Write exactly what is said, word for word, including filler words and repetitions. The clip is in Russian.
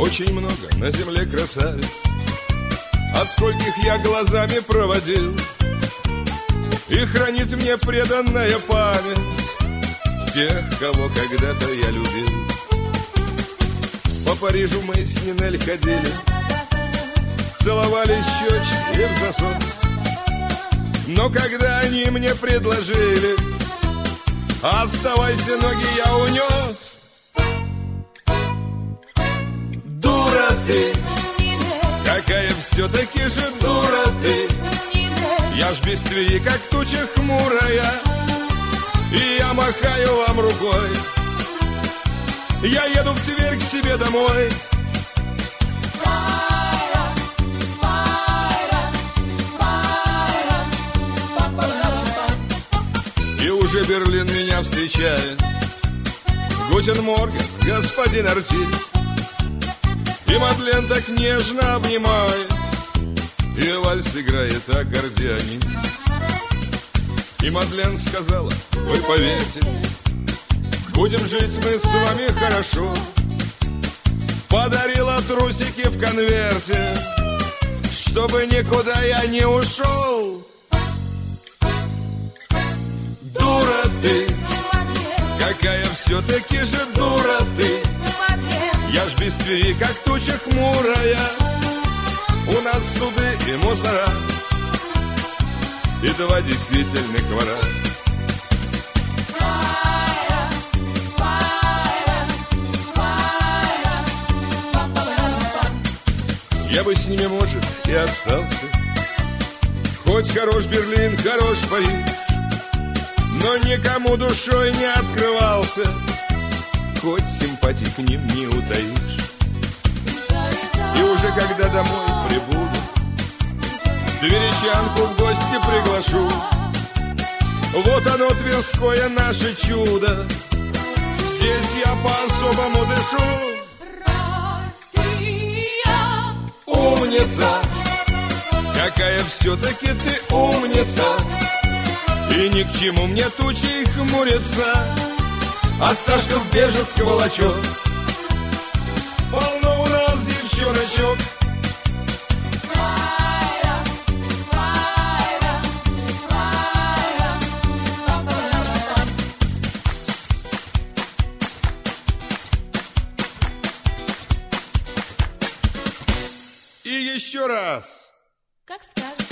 Очень много на земле красавиц, от скольких я глазами проводил, и хранит мне преданная память тех, кого когда-то я любил. По Парижу мы с Нинель ходили, целовали щечки и в засос. Но когда они мне предложили: оставайся, ноги я унес. Дура ты, какая все-таки же дура ты. Я ж без Твери, как туча хмурая, и я махаю вам рукой. Я еду в Тверь к себе домой. И уже Берлин меня встречает. Гутен Морген, господин артист. И Мадлен так нежно обнимает, и вальс играет аккордеонист. И Мадлен сказала: вы поверьте, будем жить мы с вами хорошо. Подарила трусики в конверте, чтобы никуда я не ушел. Дура ты, какая все-таки же дура ты. Я ж без Твери, как туча хмурая. У нас суды и мусора, и два действительных двора. Я бы с ними, может, и остался. Хоть хорош Берлин, хорош Париж, но никому душой не открывался. Хоть симпатий к ним не утаишь. И уже когда домой прибуду, тверичанку в гости приглашу. Вот оно, тверское наше чудо, здесь я по-особому дышу. Умница, какая все-таки ты умница. И ни к чему мне тучей хмуриться. Осташков Бежецкого лачок полно у нас девчоночок. И еще раз. Как скажешь.